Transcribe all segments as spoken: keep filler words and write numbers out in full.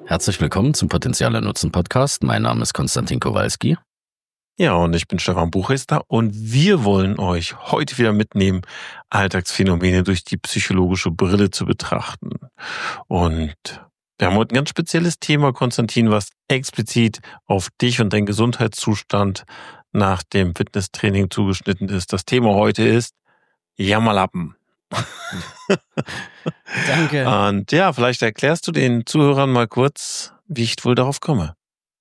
Herzlich willkommen zum Potenziale Nutzen Podcast. Mein Name ist Konstantin Kowalski. Ja, und ich bin Stefan Buchester und wir wollen euch heute wieder mitnehmen, Alltagsphänomene durch die psychologische Brille zu betrachten. Und wir haben heute ein ganz spezielles Thema, Konstantin, was explizit auf dich und deinen Gesundheitszustand nach dem Fitnesstraining zugeschnitten ist. Das Thema heute ist Jammerlappen. Danke. Und ja, vielleicht erklärst du den Zuhörern mal kurz, wie ich wohl darauf komme.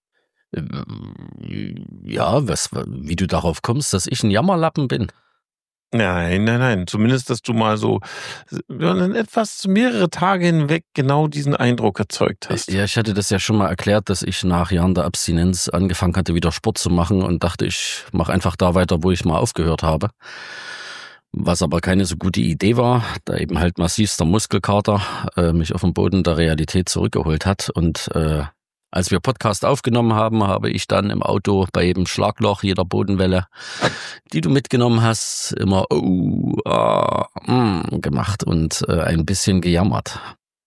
Ja, was, wie du darauf kommst, dass ich ein Jammerlappen bin. Nein, nein, nein. Zumindest, dass du mal so in etwas mehrere Tage hinweg genau diesen Eindruck erzeugt hast. Ja, ich hatte das ja schon mal erklärt, dass ich nach Jahren der Abstinenz angefangen hatte, wieder Sport zu machen und dachte, ich mache einfach da weiter, wo ich mal aufgehört habe. Was aber keine so gute Idee war, da eben halt massivster Muskelkater äh, mich auf den Boden der Realität zurückgeholt hat. Und äh, als wir Podcast aufgenommen haben, habe ich dann im Auto bei jedem Schlagloch, jeder Bodenwelle, die du mitgenommen hast, immer oh, ah, mm, gemacht und äh, ein bisschen gejammert.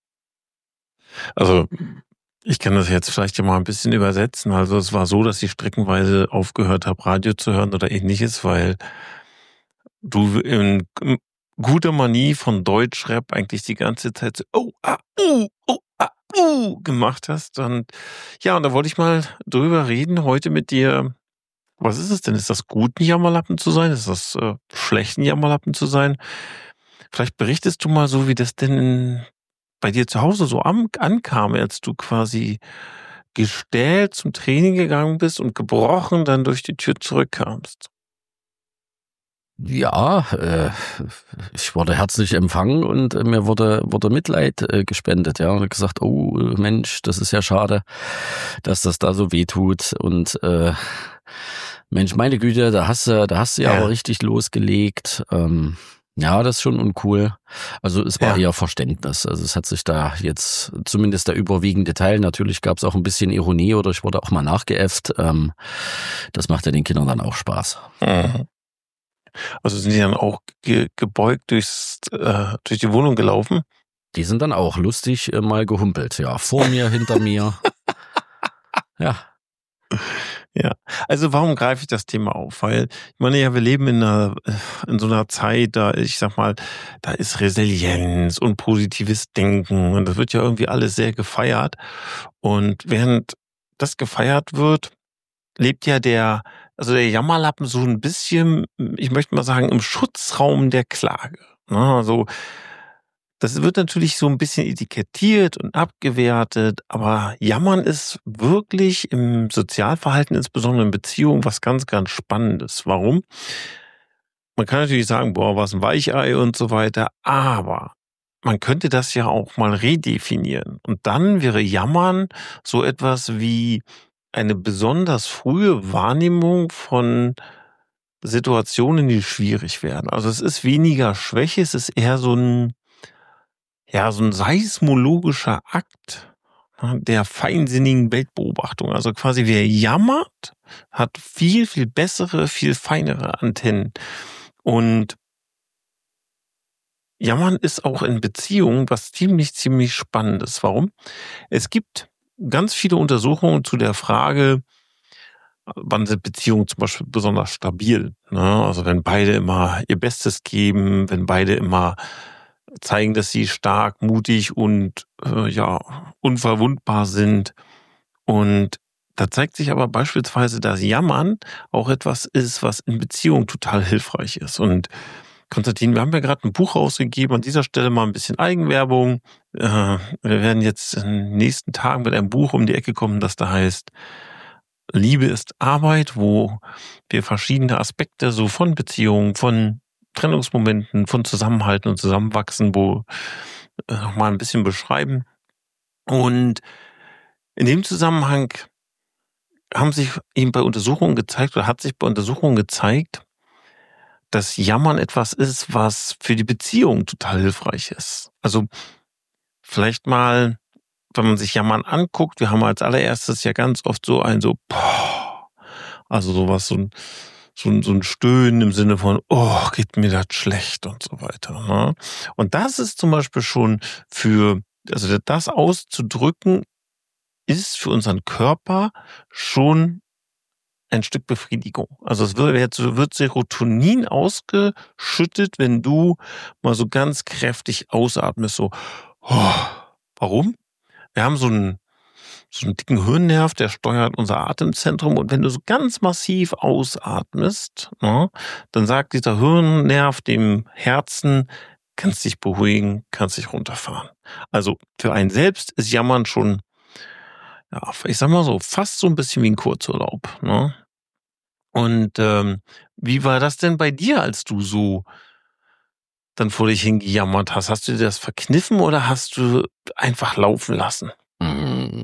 Also ich kann das jetzt vielleicht ja mal ein bisschen übersetzen. Also es war so, dass ich streckenweise aufgehört habe, Radio zu hören oder ähnliches, weil du in guter Manie von Deutschrap eigentlich die ganze Zeit so oh, ah, uh, oh, ah, uh, gemacht hast. Und ja, und da wollte ich mal drüber reden heute mit dir. Was ist es denn? Ist das gut, ein Jammerlappen zu sein? Ist das äh, schlecht, ein Jammerlappen zu sein? Vielleicht berichtest du mal so, wie das denn bei dir zu Hause so am, ankam, als du quasi gestählt zum Training gegangen bist und gebrochen dann durch die Tür zurückkamst. Ja, äh, ich wurde herzlich empfangen und äh, mir wurde wurde Mitleid äh, gespendet, ja, und gesagt, oh Mensch, das ist ja schade, dass das da so weh tut und äh, Mensch, meine Güte, da hast du, da hast du ja, ja. aber richtig losgelegt. Ähm, ja, das ist schon uncool. Also es war ja. eher Verständnis. Also es hat sich da jetzt zumindest der überwiegende Teil. Natürlich gab es auch ein bisschen Ironie oder ich wurde auch mal nachgeäfft. Ähm, das macht ja den Kindern dann auch Spaß. Mhm. Also sind die dann auch ge- gebeugt durchs, äh, durch die Wohnung gelaufen? Die sind dann auch lustig äh, mal gehumpelt. Ja, vor mir, hinter mir. Ja. Ja, also warum greife ich das Thema auf? Weil, ich meine ja, wir leben in einer, in so einer Zeit, da, ich sag mal, da ist Resilienz und positives Denken und das wird ja irgendwie alles sehr gefeiert. Und während das gefeiert wird, lebt ja der, also der Jammerlappen so ein bisschen, ich möchte mal sagen, im Schutzraum der Klage. Also, das wird natürlich so ein bisschen etikettiert und abgewertet, aber Jammern ist wirklich im Sozialverhalten, insbesondere in Beziehungen, was ganz, ganz Spannendes. Warum? Man kann natürlich sagen, boah, was ein Weichei und so weiter, aber man könnte das ja auch mal redefinieren. Und dann wäre Jammern so etwas wie eine besonders frühe Wahrnehmung von Situationen, die schwierig werden. Also es ist weniger Schwäche, es ist eher so ein Ja, so ein seismologischer Akt der feinsinnigen Weltbeobachtung. Also quasi wer jammert, hat viel, viel bessere, viel feinere Antennen. Und Jammern ist auch in Beziehungen was ziemlich, ziemlich Spannendes. Warum? Es gibt ganz viele Untersuchungen zu der Frage, wann sind Beziehungen zum Beispiel besonders stabil. Ne? Also wenn beide immer ihr Bestes geben, wenn beide immer zeigen, dass sie stark, mutig und äh, ja unverwundbar sind. Und da zeigt sich aber beispielsweise, dass Jammern auch etwas ist, was in Beziehungen total hilfreich ist. Und Konstantin, wir haben ja gerade ein Buch rausgegeben, an dieser Stelle mal ein bisschen Eigenwerbung. Äh, wir werden jetzt in den nächsten Tagen mit einem Buch um die Ecke kommen, das da heißt Liebe ist Arbeit, wo wir verschiedene Aspekte so von Beziehungen, von Trennungsmomenten, von Zusammenhalten und Zusammenwachsen, wo äh, noch mal ein bisschen beschreiben. Und in dem Zusammenhang haben sich eben bei Untersuchungen gezeigt oder hat sich bei Untersuchungen gezeigt, dass Jammern etwas ist, was für die Beziehung total hilfreich ist. Also vielleicht mal, wenn man sich Jammern anguckt, wir haben als allererstes ja ganz oft so ein so, boah, also sowas, so ein So ein, so ein Stöhnen im Sinne von, oh, geht mir das schlecht und so weiter. Ne? Und das ist zum Beispiel schon für, also das auszudrücken, ist für unseren Körper schon ein Stück Befriedigung. Also es wird, wird Serotonin ausgeschüttet, wenn du mal so ganz kräftig ausatmest, so. Oh, warum? Wir haben so einen, so einen dicken Hirnnerv, der steuert unser Atemzentrum, und wenn du so ganz massiv ausatmest, ne, dann sagt dieser Hirnnerv dem Herzen, kannst dich beruhigen, kannst dich runterfahren. Also für einen selbst ist Jammern schon, ja, ich sag mal so, fast so ein bisschen wie ein Kurzurlaub, ne? Und ähm, wie war das denn bei dir, als du so dann vor dich hingejammert hast? Hast du dir das verkniffen oder hast du einfach laufen lassen? Mm,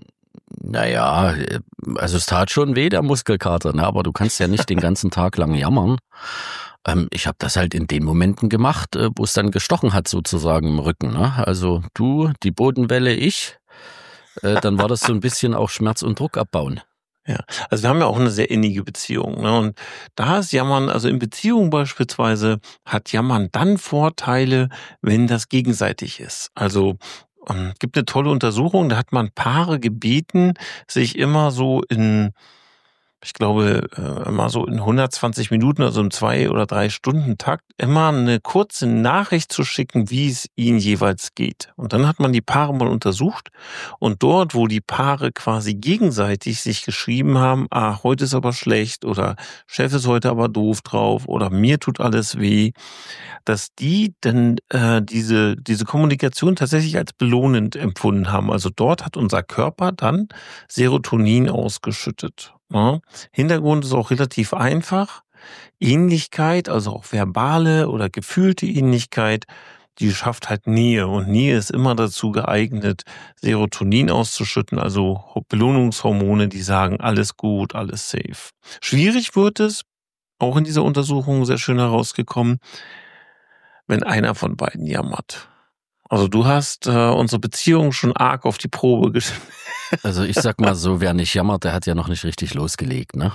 Naja, also es tat schon weh, der Muskelkater, ne? Aber du kannst ja nicht den ganzen Tag lang jammern. Ähm, ich habe das halt in den Momenten gemacht, äh, wo es dann gestochen hat sozusagen im Rücken, ne? Also du, die Bodenwelle, ich, äh, dann war das so ein bisschen auch Schmerz und Druck abbauen. Ja, also wir haben ja auch eine sehr innige Beziehung, ne? Und da ist Jammern, also in Beziehungen beispielsweise, hat Jammern dann Vorteile, wenn das gegenseitig ist. Also ähm, gibt eine tolle Untersuchung, da hat man Paare gebeten, sich immer so in, ich glaube, äh, immer so in hundertzwanzig Minuten, also im zwei- oder drei Stunden Takt, immer eine kurze Nachricht zu schicken, wie es ihnen jeweils geht. Und dann hat man die Paare mal untersucht, und dort, wo die Paare quasi gegenseitig sich geschrieben haben, ah, heute ist aber schlecht, oder Chef ist heute aber doof drauf, oder mir tut alles weh, dass die dann äh, diese, diese Kommunikation tatsächlich als belohnend empfunden haben. Also dort hat unser Körper dann Serotonin ausgeschüttet. Ja. Hintergrund ist auch relativ einfach. Ähnlichkeit, also auch verbale oder gefühlte Ähnlichkeit, die schafft halt Nähe. Und Nähe ist immer dazu geeignet, Serotonin auszuschütten, also Belohnungshormone, die sagen, alles gut, alles safe. Schwierig wird es, auch in dieser Untersuchung sehr schön herausgekommen, wenn einer von beiden jammert. Also du hast äh, unsere Beziehung schon arg auf die Probe gestellt. Also ich sag mal so, wer nicht jammert, der hat ja noch nicht richtig losgelegt, ne?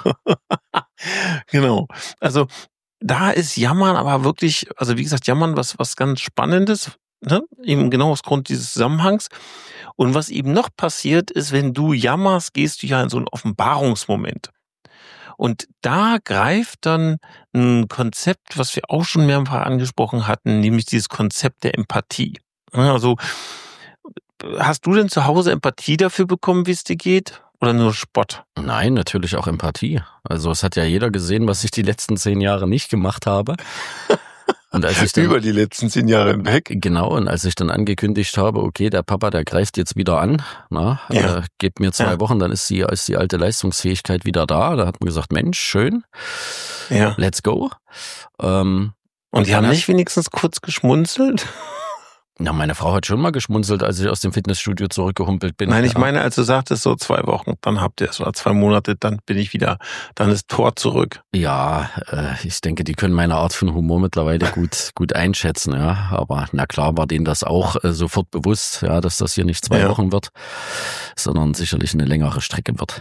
Genau. Also da ist Jammern aber wirklich, also wie gesagt, Jammern was was ganz Spannendes, ne? Eben genau aus Grund dieses Zusammenhangs. Und was eben noch passiert ist, wenn du jammerst, gehst du ja in so einen Offenbarungsmoment. Und da greift dann ein Konzept, was wir auch schon mehrfach angesprochen hatten, nämlich dieses Konzept der Empathie. Ja, also hast du denn zu Hause Empathie dafür bekommen, wie es dir geht? Oder nur Spott? Nein, natürlich auch Empathie. Also es hat ja jeder gesehen, was ich die letzten zehn Jahre nicht gemacht habe. Und als ich dann, Über die letzten zehn Jahre hinweg. Genau, und als ich dann angekündigt habe, okay, der Papa, der greift jetzt wieder an, na, Ja. äh, gebt mir zwei Ja. Wochen, dann ist die, ist die alte Leistungsfähigkeit wieder da. Da hat man gesagt, Mensch, schön, Ja. let's go. Ähm, Und die dann haben hat- nicht wenigstens kurz geschmunzelt? Na, meine Frau hat schon mal geschmunzelt, als ich aus dem Fitnessstudio zurückgehumpelt bin. Nein, ich Ja. meine, als du sagtest, so zwei Wochen, dann habt ihr es, oder zwei Monate, dann bin ich wieder, dann ist Tor zurück. Ja, äh, ich denke, die können meine Art von Humor mittlerweile gut gut einschätzen, ja. Aber na klar war denen das auch äh, sofort bewusst, ja, dass das hier nicht zwei Ja. Wochen wird, sondern sicherlich eine längere Strecke wird.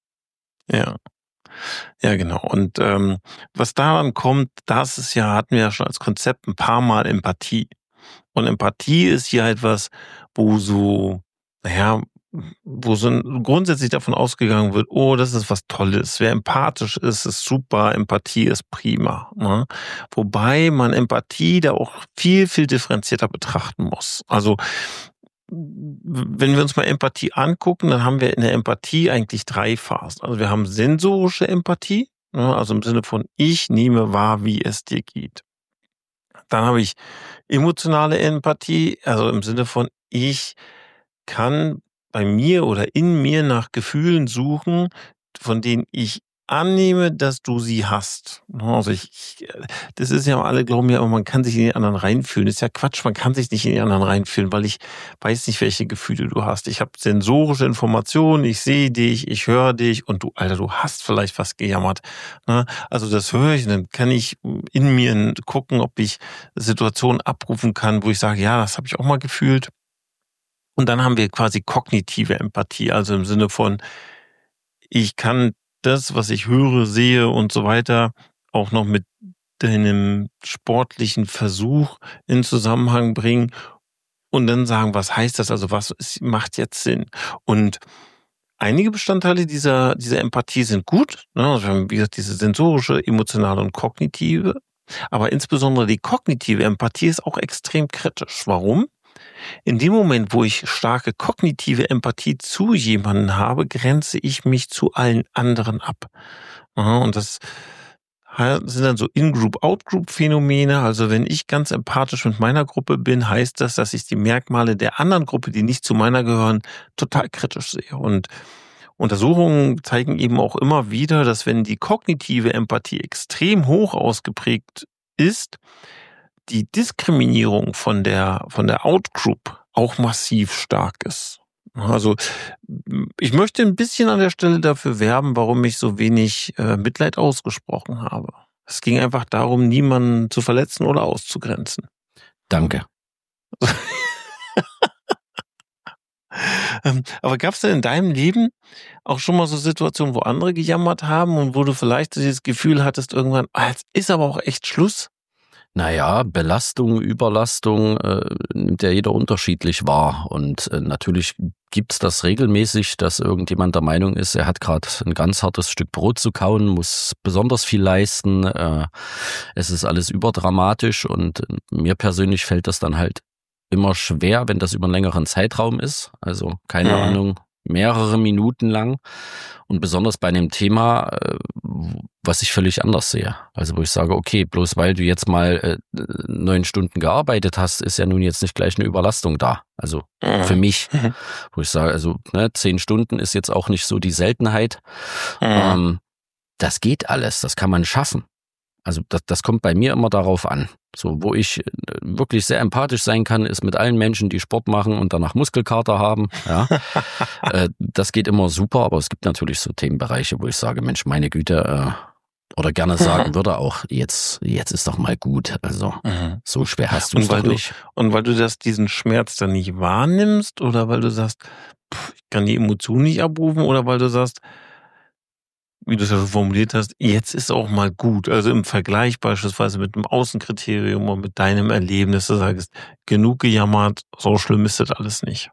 Ja. Ja, genau. Und ähm, was daran kommt, das ist ja, hatten wir ja schon als Konzept ein paar Mal Empathie. Und Empathie ist ja etwas, wo so, naja, wo so ein, grundsätzlich davon ausgegangen wird, oh, das ist was Tolles. Wer empathisch ist, ist super. Empathie ist prima. Ne? Wobei man Empathie da auch viel, viel differenzierter betrachten muss. Also wenn wir uns mal Empathie angucken, dann haben wir in der Empathie eigentlich drei Phasen. Also wir haben sensorische Empathie, ne? Also im Sinne von ich nehme wahr, wie es dir geht. Dann habe ich emotionale Empathie, also im Sinne von ich kann bei mir oder in mir nach Gefühlen suchen, von denen ich annehme, dass du sie hast. Also ich, ich das ist ja, alle glauben ja, man kann sich in den anderen reinfühlen. Das ist ja Quatsch, man kann sich nicht in den anderen reinfühlen, weil ich weiß nicht, welche Gefühle du hast. Ich habe sensorische Informationen, ich sehe dich, ich höre dich und du, Alter, du hast vielleicht was gejammert. Also das höre ich und dann kann ich in mir gucken, ob ich Situationen abrufen kann, wo ich sage, ja, das habe ich auch mal gefühlt. Und dann haben wir quasi kognitive Empathie, also im Sinne von, ich kann das, was ich höre, sehe und so weiter, auch noch mit deinem sportlichen Versuch in Zusammenhang bringen und dann sagen, was heißt das? Also was ist, macht jetzt Sinn? Und einige Bestandteile dieser, dieser Empathie sind gut. Ne? Also wir haben, wie gesagt, diese sensorische, emotionale und kognitive. Aber insbesondere die kognitive Empathie ist auch extrem kritisch. Warum? In dem Moment, wo ich starke kognitive Empathie zu jemandem habe, grenze ich mich zu allen anderen ab. Ja, und das sind dann so In-Group, Out-Group-Phänomene. Also wenn ich ganz empathisch mit meiner Gruppe bin, heißt das, dass ich die Merkmale der anderen Gruppe, die nicht zu meiner gehören, total kritisch sehe. Und Untersuchungen zeigen eben auch immer wieder, dass wenn die kognitive Empathie extrem hoch ausgeprägt ist, die Diskriminierung von der, von der Out-Group auch massiv stark ist. Also ich möchte ein bisschen an der Stelle dafür werben, warum ich so wenig äh, Mitleid ausgesprochen habe. Es ging einfach darum, niemanden zu verletzen oder auszugrenzen. Danke. ähm, aber gab es denn in deinem Leben auch schon mal so Situationen, wo andere gejammert haben und wo du vielleicht dieses Gefühl hattest irgendwann, ah, jetzt ist aber auch echt Schluss? Naja, Belastung, Überlastung äh, nimmt ja jeder unterschiedlich wahr. Und äh, natürlich gibt's das regelmäßig, dass irgendjemand der Meinung ist, er hat gerade ein ganz hartes Stück Brot zu kauen, muss besonders viel leisten. Äh, es ist alles überdramatisch und äh, mir persönlich fällt das dann halt immer schwer, wenn das über einen längeren Zeitraum ist. Also keine mhm. Ahnung, mehrere Minuten lang. Und besonders bei einem Thema, äh, was ich völlig anders sehe. Also wo ich sage, okay, bloß weil du jetzt mal äh, neun Stunden gearbeitet hast, ist ja nun jetzt nicht gleich eine Überlastung da. Also mhm. für mich, mhm. wo ich sage, also ne, zehn Stunden ist jetzt auch nicht so die Seltenheit. Mhm. Ähm, das geht alles, das kann man schaffen. Also das, das kommt bei mir immer darauf an. So, wo ich wirklich sehr empathisch sein kann, ist mit allen Menschen, die Sport machen und danach Muskelkater haben. Ja, äh, das geht immer super, aber es gibt natürlich so Themenbereiche, wo ich sage, Mensch, meine Güte, äh, oder gerne sagen würde auch, jetzt, jetzt ist doch mal gut. Also mhm. so schwer hast du es doch nicht. Du, und weil du das diesen Schmerz dann nicht wahrnimmst oder weil du sagst, pff, ich kann die Emotionen nicht abrufen oder weil du sagst, wie du es ja so formuliert hast, jetzt ist auch mal gut. Also im Vergleich beispielsweise mit einem Außenkriterium und mit deinem Erlebnis, du sagst, genug gejammert, so schlimm ist das alles nicht.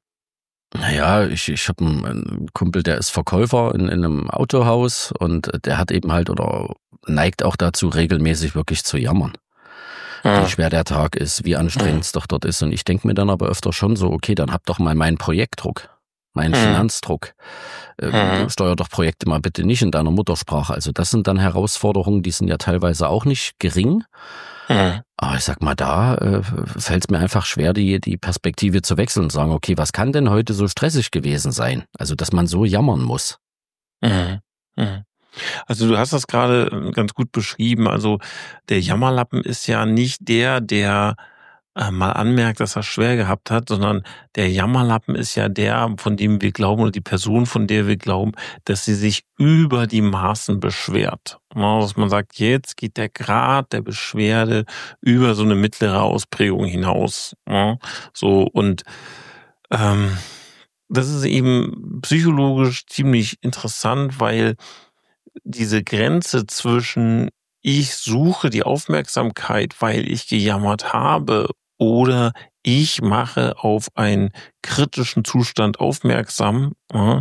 Naja, ich, ich habe einen Kumpel, der ist Verkäufer in, in einem Autohaus und der hat eben halt oder neigt auch dazu, regelmäßig wirklich zu jammern. Ja. Wie schwer der Tag ist, wie anstrengend es ja. doch dort ist. Und ich denke mir dann aber öfter schon so, okay, dann hab doch mal meinen Projektdruck. Mein mhm. Finanzdruck. Äh, mhm. Steuer doch Projekte mal bitte nicht in deiner Muttersprache. Also das sind dann Herausforderungen, die sind ja teilweise auch nicht gering. Mhm. Aber ich sag mal, da äh, fällt es mir einfach schwer, die, die Perspektive zu wechseln und sagen, okay, was kann denn heute so stressig gewesen sein? Also, dass man so jammern muss. Mhm. Mhm. Also du hast das gerade ganz gut beschrieben. Also der Jammerlappen ist ja nicht der, der mal anmerkt, dass er schwer gehabt hat, sondern der Jammerlappen ist ja der, von dem wir glauben, oder die Person, von der wir glauben, dass sie sich über die Maßen beschwert. Dass man sagt, jetzt geht der Grad der Beschwerde über so eine mittlere Ausprägung hinaus. So, und ähm, das ist eben psychologisch ziemlich interessant, weil diese Grenze zwischen ich suche die Aufmerksamkeit, weil ich gejammert habe, oder ich mache auf einen kritischen Zustand aufmerksam.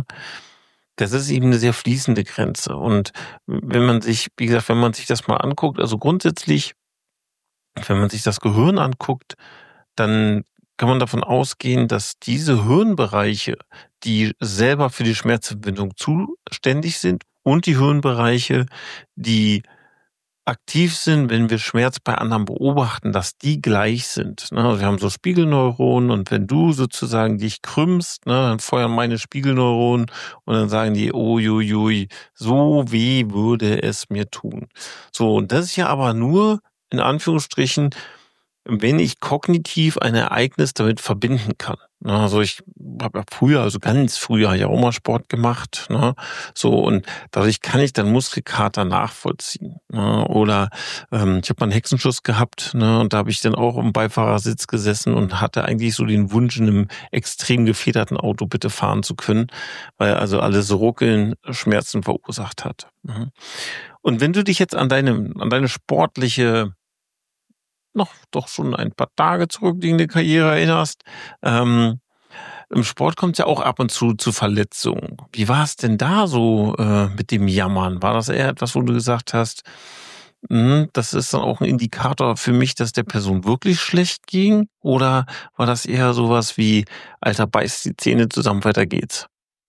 Das ist eben eine sehr fließende Grenze. Und wenn man sich, wie gesagt, wenn man sich das mal anguckt, also grundsätzlich, wenn man sich das Gehirn anguckt, dann kann man davon ausgehen, dass diese Hirnbereiche, die selber für die Schmerzempfindung zuständig sind, und die Hirnbereiche, die aktiv sind, wenn wir Schmerz bei anderen beobachten, dass die gleich sind. Also wir haben so Spiegelneuronen und wenn du sozusagen dich krümmst, dann feuern meine Spiegelneuronen und dann sagen die, uiuiui, so weh würde es mir tun. So, und das ist ja aber nur, in Anführungsstrichen, wenn ich kognitiv ein Ereignis damit verbinden kann. Also ich habe ja früher, also ganz früher ja auch mal Sport gemacht, ne? So, und dadurch kann ich dann Muskelkater nachvollziehen. Ne? Oder ähm, ich habe mal einen Hexenschuss gehabt, ne? Und da habe ich dann auch im Beifahrersitz gesessen und hatte eigentlich so den Wunsch, in einem extrem gefederten Auto bitte fahren zu können, weil also alles Ruckeln Schmerzen verursacht hat. Und wenn du dich jetzt an deine, an deine sportliche noch doch schon ein paar Tage zurückliegende Karriere erinnerst, ähm, im Sport kommt es ja auch ab und zu zu Verletzungen. Wie war es denn da so äh, mit dem Jammern? War das eher etwas, wo du gesagt hast, hm, das ist dann auch ein Indikator für mich, dass der Person wirklich schlecht ging? Oder war das eher sowas wie, Alter, beiß die Zähne zusammen, weiter geht's?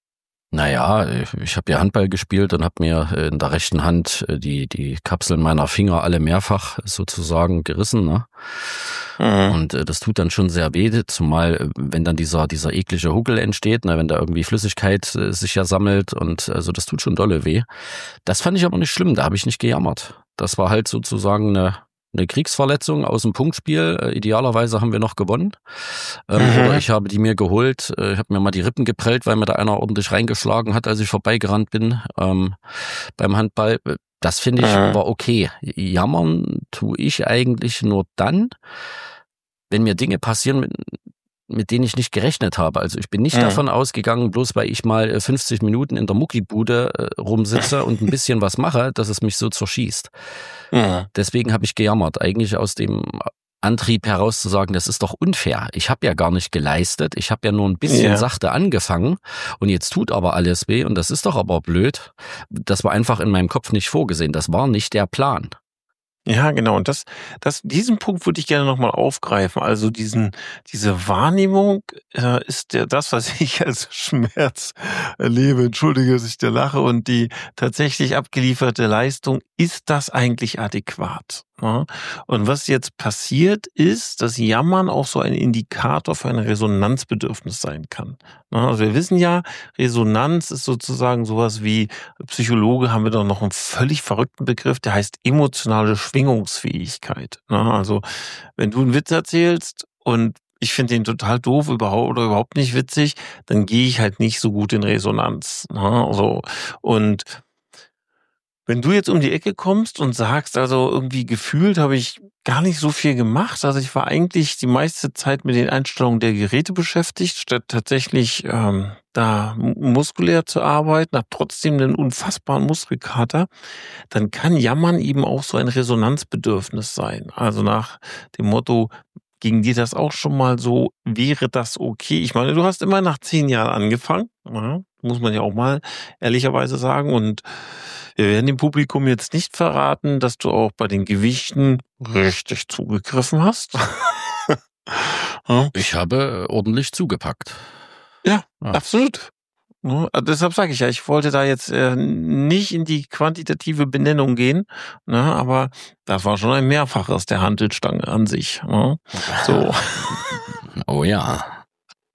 Naja, ich habe ja Handball gespielt und habe mir in der rechten Hand die die Kapseln meiner Finger alle mehrfach sozusagen gerissen, ne? Mhm. Und äh, das tut dann schon sehr weh, zumal äh, wenn dann dieser dieser eklige Huckel entsteht, ne, wenn da irgendwie Flüssigkeit äh, sich ja sammelt und also das tut schon dolle weh. Das fand ich aber nicht schlimm, da habe ich nicht gejammert. Das war halt sozusagen eine eine Kriegsverletzung aus dem Punktspiel. Äh, idealerweise haben wir noch gewonnen. Ähm, Mhm. Oder ich habe die mir geholt. Äh, ich habe mir mal die Rippen geprellt, weil mir da einer ordentlich reingeschlagen hat, als ich vorbeigerannt bin ähm, beim Handball. Das finde ich Mhm. war okay. Jammern tue ich eigentlich nur dann, wenn mir Dinge passieren, mit, mit denen ich nicht gerechnet habe. Also ich bin nicht Mhm. davon ausgegangen, bloß weil ich mal äh, fünfzig Minuten in der Muckibude äh, rumsitze und ein bisschen was mache, dass es mich so zerschießt. Mhm. Deswegen habe ich gejammert, eigentlich aus dem Antrieb heraus zu sagen, das ist doch unfair. Ich habe ja gar nicht geleistet, ich habe ja nur ein bisschen Ja. sachte angefangen und jetzt tut aber alles weh und das ist doch aber blöd. Das war einfach in meinem Kopf nicht vorgesehen, das war nicht der Plan. Ja, genau. Und das, das, diesen Punkt würde ich gerne nochmal aufgreifen. Also diesen, diese Wahrnehmung äh, ist ja das, was ich als Schmerz erlebe. Entschuldige, dass ich da lache. Und die tatsächlich abgelieferte Leistung, ist das eigentlich adäquat? Ja? Und was jetzt passiert ist, dass Jammern auch so ein Indikator für ein Resonanzbedürfnis sein kann. Ja, also wir wissen ja, Resonanz ist sozusagen sowas wie, Psychologe haben wir doch noch einen völlig verrückten Begriff, der heißt emotionale Schwingungsfähigkeit. Ne? Also wenn du einen Witz erzählst und ich finde den total doof überhaupt oder überhaupt nicht witzig, dann gehe ich halt nicht so gut in Resonanz. Ne? Also, und wenn du jetzt um die Ecke kommst und sagst, also irgendwie gefühlt habe ich gar nicht so viel gemacht. Also ich war eigentlich die meiste Zeit mit den Einstellungen der Geräte beschäftigt, statt tatsächlich ähm, da muskulär zu arbeiten, habe trotzdem einen unfassbaren Muskelkater, dann kann Jammern eben auch so ein Resonanzbedürfnis sein. Also nach dem Motto, ging dir das auch schon mal so, wäre das okay? Ich meine, du hast immer nach zehn Jahren angefangen, ja, muss man ja auch mal ehrlicherweise sagen. Und wir werden dem Publikum jetzt nicht verraten, dass du auch bei den Gewichten richtig zugegriffen hast. Ja. Ich habe ordentlich zugepackt. Ja, Ja. absolut. Ja, also deshalb sage ich ja, ich wollte da jetzt äh, nicht in die quantitative Benennung gehen, ne, aber das war schon ein Mehrfaches der Hantelstange an sich. Ne? So. Oh ja.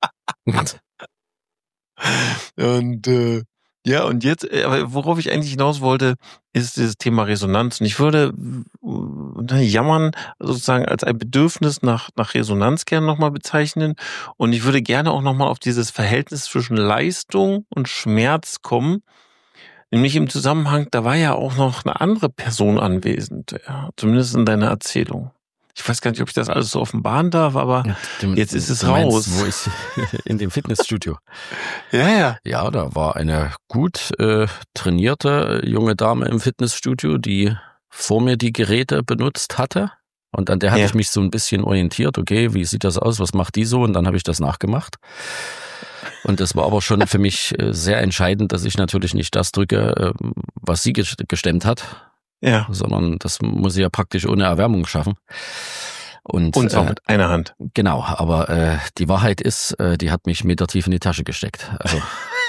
Und äh, ja, und jetzt, äh, aber worauf ich eigentlich hinaus wollte, ist dieses Thema Resonanz. Und ich würde äh, Jammern sozusagen als ein Bedürfnis nach, nach Resonanz gerne nochmal bezeichnen. Und ich würde gerne auch nochmal auf dieses Verhältnis zwischen Leistung und Schmerz kommen. Nämlich im Zusammenhang, da war ja auch noch eine andere Person anwesend, ja, zumindest in deiner Erzählung. Ich weiß gar nicht, ob ich das alles so offenbaren darf, aber Ja, du, jetzt ist es du meinst, raus. wo ich in dem Fitnessstudio. Ja, ja. Ja, da war eine gut äh, trainierte junge Dame im Fitnessstudio, die vor mir die Geräte benutzt hatte. Und an der hatte Ja. ich mich so ein bisschen orientiert. Okay, wie sieht das aus? Was macht die so? Und dann habe ich das nachgemacht. Und das war aber schon für mich äh, sehr entscheidend, dass ich natürlich nicht das drücke, äh, was sie ges- gestemmt hat, Ja. sondern das muss ich ja praktisch ohne Erwärmung schaffen. Und, Und zwar äh, mit einer Hand. genau, aber äh, die Wahrheit ist, äh, die hat mich metertief in die Tasche gesteckt. Also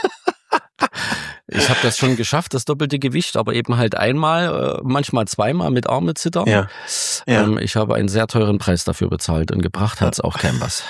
ich habe das schon geschafft, das doppelte Gewicht, aber eben halt einmal, äh, manchmal zweimal mit Arme zittern. Ja. Ja. Ähm, ich habe einen sehr teuren Preis dafür bezahlt und gebracht hat's auch kein was.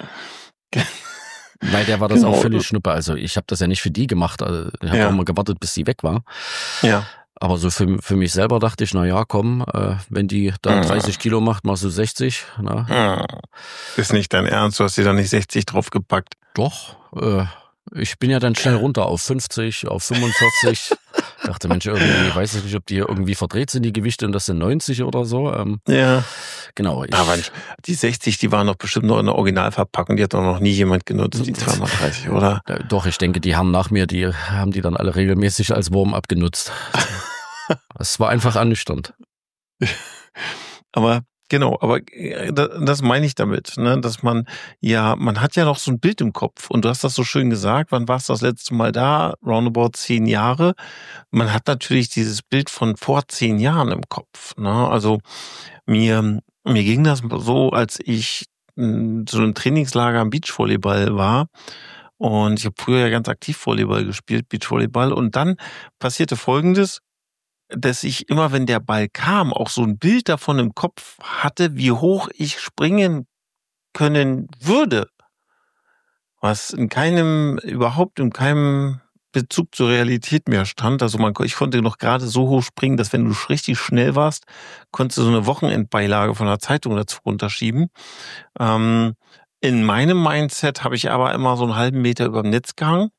Weil der war das Genau. auch völlig schnuppe. Also ich habe das ja nicht für die gemacht. Also ich habe Ja. auch mal gewartet, bis sie weg war. Ja. Aber so für, für mich selber dachte ich, na ja, komm, äh, wenn die da Mhm. dreißig Kilo macht, machst du sechzig. Na, Hm. Ist nicht dein Ernst, du hast dir da nicht sechzig draufgepackt. doch, äh, ich bin ja dann schnell runter auf fünfzig, auf fünfundvierzig. Dachte, Mensch, irgendwie, weiß ich nicht, ob die irgendwie verdreht sind, die Gewichte, und das sind neunzig oder so. Ähm, Ja. genau. Ich, Aber die sechzig, die waren doch bestimmt noch in der Originalverpackung, die hat doch noch nie jemand genutzt, die zweiunddreißig, oder? äh, doch, ich denke, die Herren nach mir, die haben die dann alle regelmäßig als Wurm abgenutzt. Es war einfach ernüchternd. Aber Genau, aber das meine ich damit, ne, dass man ja, man hat ja noch so ein Bild im Kopf und du hast das so schön gesagt, wann warst du das letzte Mal da? Roundabout zehn Jahre. Man hat natürlich dieses Bild von vor zehn Jahren im Kopf, ne? Also mir, mir ging das so, als ich m, so einem Trainingslager am Beachvolleyball war und ich habe früher ja ganz aktiv Volleyball gespielt, Beachvolleyball und dann passierte Folgendes, dass ich immer, wenn der Ball kam, auch so ein Bild davon im Kopf hatte, wie hoch ich springen können würde, was in keinem, überhaupt in keinem Bezug zur Realität mehr stand. Also man, ich konnte noch gerade so hoch springen, dass wenn du richtig schnell warst, konntest du so eine Wochenendbeilage von der Zeitung dazu runterschieben. Ähm, in meinem Mindset habe ich aber immer so einen halben Meter über dem Netz gehangen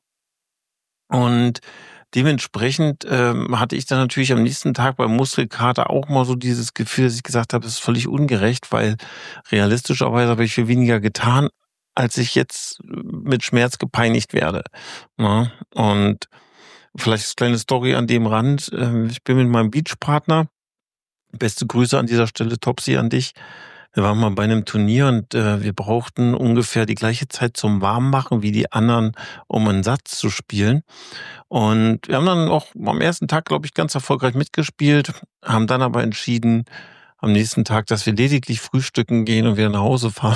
und dementsprechend ähm, hatte ich dann natürlich am nächsten Tag beim Muskelkater auch mal so dieses Gefühl, dass ich gesagt habe, das ist völlig ungerecht, weil realistischerweise habe ich viel weniger getan, als ich jetzt mit Schmerz gepeinigt werde. Ja, und vielleicht eine kleine Story an dem Rand. äh, Ich bin mit meinem Beachpartner, beste Grüße an dieser Stelle, Topsy, an dich. Wir waren mal bei einem Turnier und äh, wir brauchten ungefähr die gleiche Zeit zum Warmmachen wie die anderen, um einen Satz zu spielen. Und wir haben dann auch am ersten Tag, glaube ich, ganz erfolgreich mitgespielt, haben dann aber entschieden, am nächsten Tag, dass wir lediglich frühstücken gehen und wieder nach Hause fahren.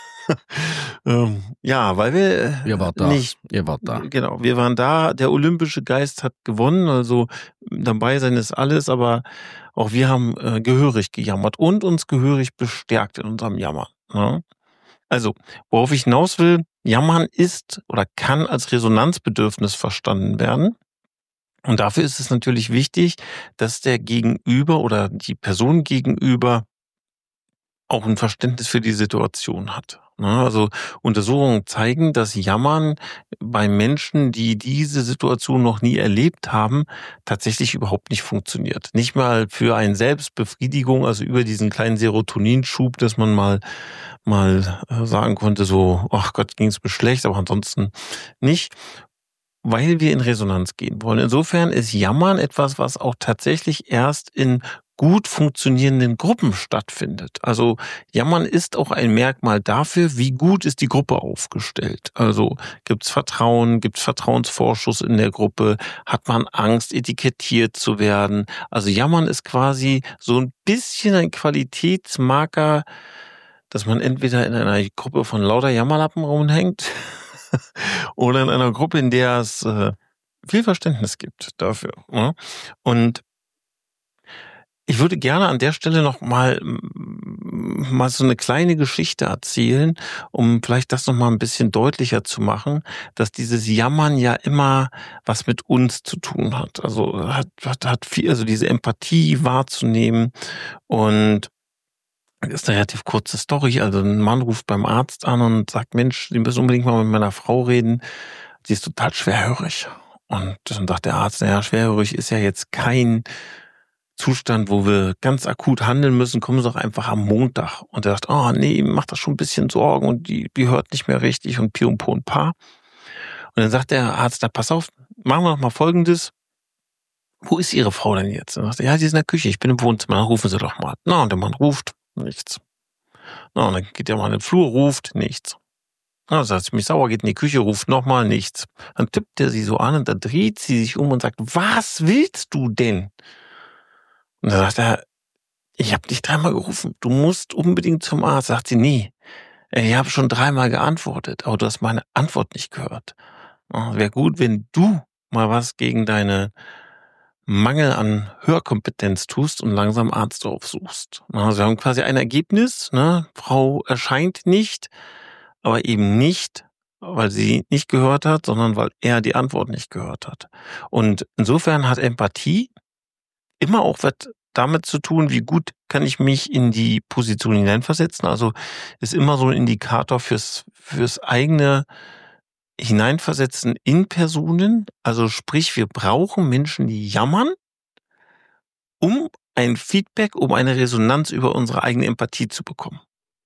ähm, ja, weil wir äh, Ihr wart da. nicht, Ihr wart da. genau, wir waren da, der olympische Geist hat gewonnen, also dabei sein ist alles, aber auch wir haben äh, gehörig gejammert und uns gehörig bestärkt in unserem Jammern. Ne? Also, worauf ich hinaus will, Jammern ist oder kann als Resonanzbedürfnis verstanden werden. Und dafür ist es natürlich wichtig, dass der Gegenüber oder die Person gegenüber auch ein Verständnis für die Situation hat. Ne? Also Untersuchungen zeigen, dass Jammern bei Menschen, die diese Situation noch nie erlebt haben, tatsächlich überhaupt nicht funktioniert. Nicht mal für eine Selbstbefriedigung, also über diesen kleinen Serotoninschub, dass man mal mal sagen konnte, so, ach Gott, ging es mir schlecht, aber ansonsten nicht, weil wir in Resonanz gehen wollen. Insofern ist Jammern etwas, was auch tatsächlich erst in gut funktionierenden Gruppen stattfindet. Also Jammern ist auch ein Merkmal dafür, wie gut ist die Gruppe aufgestellt. Also gibt's Vertrauen, gibt's Vertrauensvorschuss in der Gruppe, hat man Angst, etikettiert zu werden. Also Jammern ist quasi so ein bisschen ein Qualitätsmarker, dass man entweder in einer Gruppe von lauter Jammerlappen rumhängt oder in einer Gruppe, in der es äh, viel Verständnis gibt dafür. Ne? Und ich würde gerne an der Stelle noch mal, mal so eine kleine Geschichte erzählen, um vielleicht das noch mal ein bisschen deutlicher zu machen, dass dieses Jammern ja immer was mit uns zu tun hat. Also hat, hat, hat viel, also diese Empathie wahrzunehmen. Und das ist eine relativ kurze Story. Also ein Mann ruft beim Arzt an und sagt, Mensch, Sie müssen unbedingt mal mit meiner Frau reden. Sie ist total schwerhörig. Und dann sagt der Arzt, naja, schwerhörig ist ja jetzt kein Zustand, wo wir ganz akut handeln müssen, kommen Sie doch einfach am Montag. Und er sagt, oh nee, ihm macht das schon ein bisschen Sorgen und die, die hört nicht mehr richtig und Pi und Po und Pa. Und dann sagt der Arzt, na pass auf, machen wir doch mal Folgendes. Wo ist Ihre Frau denn jetzt? Und dann sagt er, ja, sie ist in der Küche, ich bin im Wohnzimmer, dann rufen Sie doch mal. Na, und der Mann ruft, nichts. Na, und dann geht der Mann in den Flur, ruft, nichts. Na, dann sagt sie mich sauer, geht in die Küche, ruft nochmal, nichts. Dann tippt er sie so an und dann dreht sie sich um und sagt, was willst du denn? Und dann sagt er, ich habe dich dreimal gerufen, du musst unbedingt zum Arzt. Sagt sie, nee, ich habe schon dreimal geantwortet, aber du hast meine Antwort nicht gehört. Wäre gut, wenn du mal was gegen deine Mangel an Hörkompetenz tust und langsam Arzt aufsuchst. Also wir haben quasi ein Ergebnis, ne? Frau erscheint nicht, aber eben nicht, weil sie nicht gehört hat, sondern weil er die Antwort nicht gehört hat. Und insofern hat Empathie immer auch was damit zu tun, wie gut kann ich mich in die Position hineinversetzen. Also ist immer so ein Indikator fürs, fürs eigene Hineinversetzen in Personen. Also sprich, wir brauchen Menschen, die jammern, um ein Feedback, um eine Resonanz über unsere eigene Empathie zu bekommen.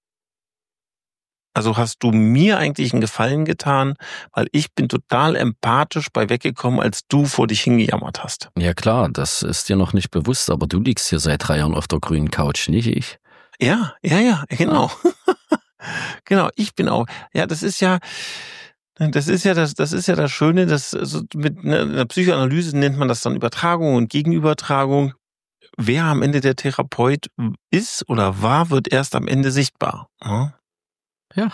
Also hast du mir eigentlich einen Gefallen getan, weil ich bin total empathisch bei weggekommen, als du vor dich hingejammert hast. Ja klar, das ist dir noch nicht bewusst, aber du liegst hier seit drei Jahren auf der grünen Couch, nicht ich. Ja, ja, ja, genau. Genau, ich bin auch. Ja, das ist ja, das ist ja das, das ist ja das Schöne, dass also mit einer Psychoanalyse nennt man das dann Übertragung und Gegenübertragung. Wer am Ende der Therapeut ist oder war, wird erst am Ende sichtbar. Ja. Ja.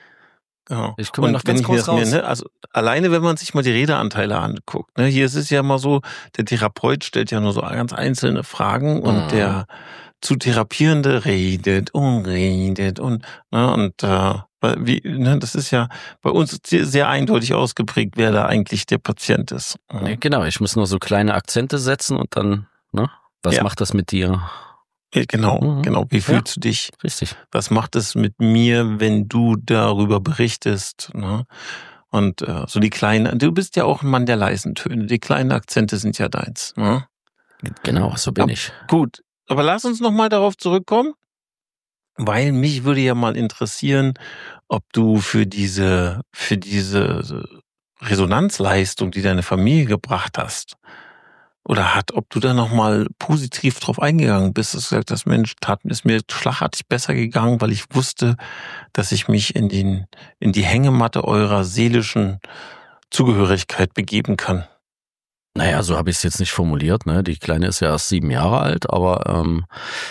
Genau. Ich komme Und noch wenn ganz ich mir kurz das mir, raus. ne, also alleine wenn man sich mal die Redeanteile anguckt, ne, hier ist es ja mal so, der Therapeut stellt ja nur so ganz einzelne Fragen und Mhm. der zu Therapierende redet und redet und, ne, und äh, wie, ne, das ist ja bei uns sehr, sehr eindeutig ausgeprägt, wer da eigentlich der Patient ist. Ja, genau, ich muss nur so kleine Akzente setzen und dann, ne, was Ja. macht das mit dir? Genau, Mhm. genau. Wie Ja. fühlst du dich? Richtig. Was macht es mit mir, wenn du darüber berichtest? Ne? Und äh, so die kleinen, du bist ja auch ein Mann der leisen Töne. Die kleinen Akzente sind ja deins. Ne? Genau, so bin Ja, ich. Gut, aber lass uns noch mal darauf zurückkommen, weil mich würde ja mal interessieren, ob du für diese für diese Resonanzleistung, die deine Familie gebracht hast, oder hat, ob du da nochmal positiv drauf eingegangen bist, dass du gesagt hast, Mensch, tat, ist mir schlagartig besser gegangen, weil ich wusste, dass ich mich in den, in die Hängematte eurer seelischen Zugehörigkeit begeben kann. Naja, so habe ich es jetzt nicht formuliert, ne? Die Kleine ist ja erst sieben Jahre alt, aber ähm,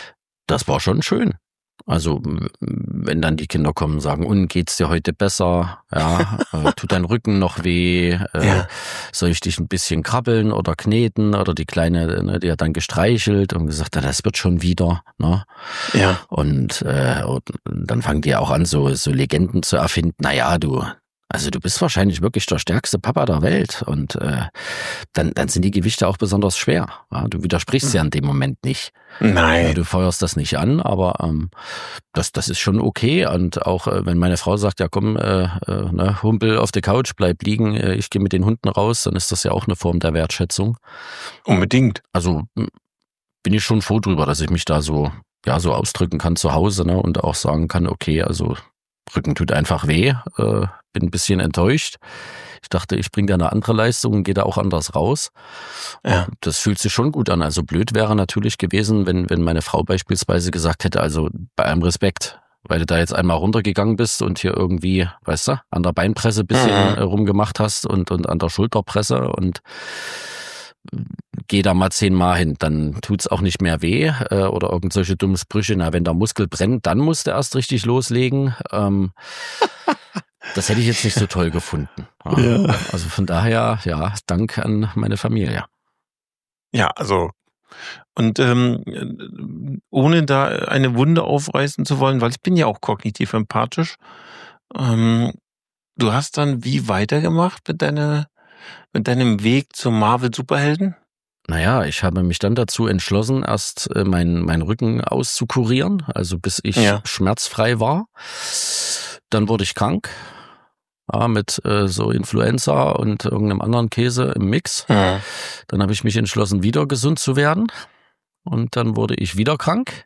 das war schon schön. Also m- wenn dann die Kinder kommen und sagen, und geht's dir heute besser? Ja, äh, tut dein Rücken noch weh? Äh, Ja. Soll ich dich ein bisschen krabbeln oder kneten? Oder die Kleine, ne, die hat dann gestreichelt und gesagt, ja, das wird schon wieder. Ne? Ja. Und, äh, und dann fangen die auch an, so, so Legenden zu erfinden. Naja, du, also du bist wahrscheinlich wirklich der stärkste Papa der Welt. Und äh, dann, dann sind die Gewichte auch besonders schwer. Ja? Du widersprichst ja in dem Moment nicht. Nein. Ja, du feuerst das nicht an, aber ähm, das, das ist schon okay. Und auch äh, wenn meine Frau sagt, ja komm, äh, äh, ne, Humpel auf der Couch, bleib liegen, äh, ich gehe mit den Hunden raus, dann ist das ja auch eine Form der Wertschätzung. Unbedingt. Also m, bin ich schon froh drüber, dass ich mich da so, ja, so ausdrücken kann zu Hause, ne, und auch sagen kann, okay, also Rücken tut einfach weh, äh, bin ein bisschen enttäuscht. Ich dachte, ich bringe da eine andere Leistung und gehe da auch anders raus. Ja. Das fühlt sich schon gut an. Also blöd wäre natürlich gewesen, wenn, wenn meine Frau beispielsweise gesagt hätte, also bei allem Respekt, weil du da jetzt einmal runtergegangen bist und hier irgendwie, weißt du, an der Beinpresse ein bisschen Mhm. rumgemacht hast und, und an der Schulterpresse und geh da mal zehnmal hin, dann tut's auch nicht mehr weh äh, oder irgend solche dummen Sprüche. Na, wenn der Muskel brennt, dann musst du erst richtig loslegen. Ähm, das hätte ich jetzt nicht so toll gefunden. Ja. Ja. Also von daher, ja, Dank an meine Familie. Ja, also und ähm, ohne da eine Wunde aufreißen zu wollen, weil ich bin ja auch kognitiv empathisch. Ähm, du hast dann wie weitergemacht mit deiner mit deinem Weg zum Marvel-Superhelden? Naja, ich habe mich dann dazu entschlossen, erst äh, meinen mein Rücken auszukurieren, also bis ich Ja. schmerzfrei war. Dann wurde ich krank, ja, mit äh, so Influenza und irgendeinem anderen Käse im Mix. Mhm. Dann habe ich mich entschlossen, wieder gesund zu werden. Und dann wurde ich wieder krank,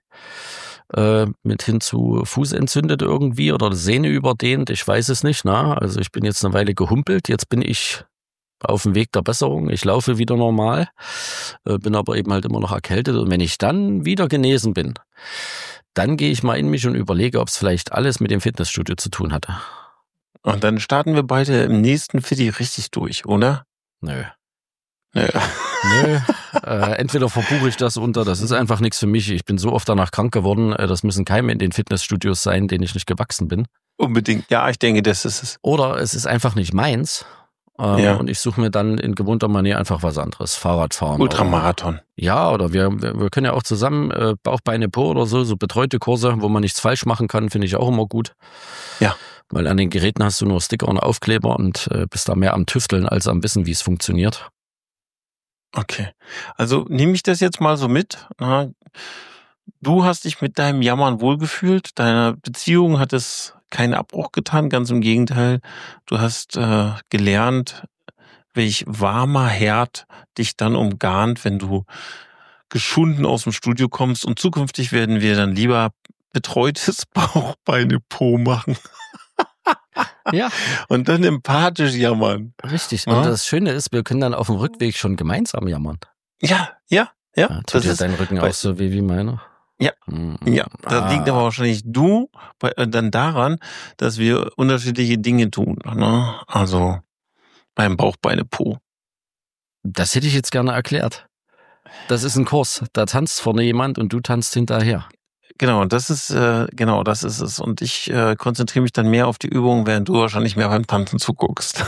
äh, mit hin zu Fuß entzündet irgendwie oder Sehne überdehnt, ich weiß es nicht. Ne? Also ich bin jetzt eine Weile gehumpelt, jetzt bin ich auf dem Weg der Besserung, ich laufe wieder normal, äh, bin aber eben halt immer noch erkältet. Und wenn ich dann wieder genesen bin, dann gehe ich mal in mich und überlege, ob es vielleicht alles mit dem Fitnessstudio zu tun hatte. Und dann starten wir beide im nächsten Fitti richtig durch, oder? Nö. Nö. Nö, äh, entweder verbuche ich das unter, das ist einfach nichts für mich. Ich bin so oft danach krank geworden, äh, das müssen Keime in den Fitnessstudios sein, denen ich nicht gewachsen bin. Unbedingt. Ja, ich denke, das ist es. Oder es ist einfach nicht meins. Ähm, Ja. Und ich suche mir dann in gewohnter Manier einfach was anderes. Fahrradfahren. Ultramarathon. Oder, ja, oder wir, wir wir können ja auch zusammen äh, Bauch, Beine, Po oder so, so betreute Kurse, wo man nichts falsch machen kann, finde ich auch immer gut. Ja. Weil an den Geräten hast du nur Sticker und Aufkleber und äh, bist da mehr am Tüfteln als am Wissen, wie es funktioniert. Okay. Also nehme ich das jetzt mal so mit. Na, du hast dich mit deinem Jammern wohlgefühlt. Deiner Beziehung hat es keinen Abbruch getan. Ganz im Gegenteil. Du hast äh, gelernt, welch warmer Herd dich dann umgarnt, wenn du geschunden aus dem Studio kommst. Und zukünftig werden wir dann lieber betreutes Bauch, Beine, Po machen. Ja. Und dann empathisch jammern. Richtig. Ja. Und das Schöne ist, wir können dann auf dem Rückweg schon gemeinsam jammern. Ja, ja, ja. Ja, tut das dir ist, dein Rücken weil- auch so weh wie meiner? Ja, ja. Das Ah. liegt aber wahrscheinlich du bei, äh, dann daran, dass wir unterschiedliche Dinge tun. Ne? Also beim Bauch, Beine, Po. Das hätte ich jetzt gerne erklärt. Das ist ein Kurs. Da tanzt vorne jemand und du tanzt hinterher. Genau, das ist äh, genau, das ist es. Und ich äh, konzentriere mich dann mehr auf die Übung, während du wahrscheinlich mehr beim Tanzen zuguckst.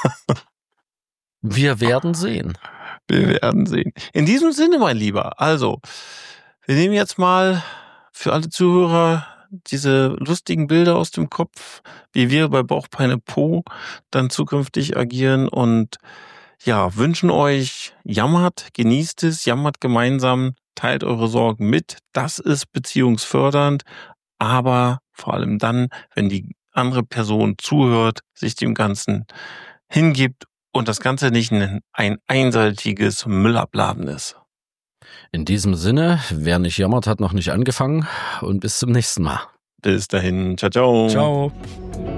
Wir werden sehen. Wir werden sehen. In diesem Sinne, mein Lieber, also, wir nehmen jetzt mal für alle Zuhörer diese lustigen Bilder aus dem Kopf, wie wir bei Bauch, Beine, Po dann zukünftig agieren und ja, wünschen euch, jammert, genießt es, jammert gemeinsam, teilt eure Sorgen mit. Das ist beziehungsfördernd, aber vor allem dann, wenn die andere Person zuhört, sich dem Ganzen hingibt und das Ganze nicht ein einseitiges Müllabladen ist. In diesem Sinne, wer nicht jammert, hat noch nicht angefangen und bis zum nächsten Mal. Bis dahin, ciao, ciao. Ciao.